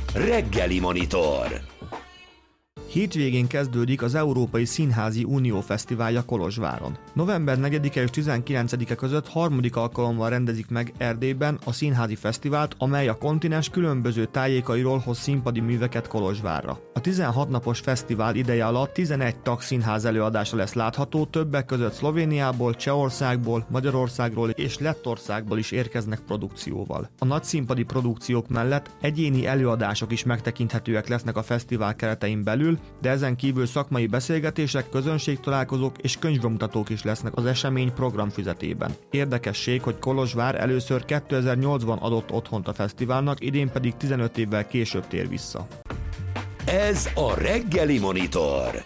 Reggeli Monitor. Hétvégén kezdődik az Európai Színházi Unió Fesztiválja Kolozsváron. November 4-e és 19-e között harmadik alkalommal rendezik meg Erdélyben a Színházi Fesztivált, amely a kontinens különböző tájékairól hoz színpadi műveket Kolozsvárra. A 16 napos fesztivál ideje alatt 11 tagszínház előadása lesz látható, többek között Szlovéniából, Csehországból, Magyarországról és Lettországból is érkeznek produkcióval. A nagy színpadi produkciók mellett egyéni előadások is megtekinthetőek lesznek a fesztivál keretein belül, de ezen kívül szakmai beszélgetések, közönségtalálkozók és könyvbemutatók is lesznek az esemény programfüzetében. Érdekesség, hogy Kolozsvár először 2008-ban adott otthont a fesztiválnak, idén pedig 15 évvel később tér vissza. Ez a Reggeli Monitor.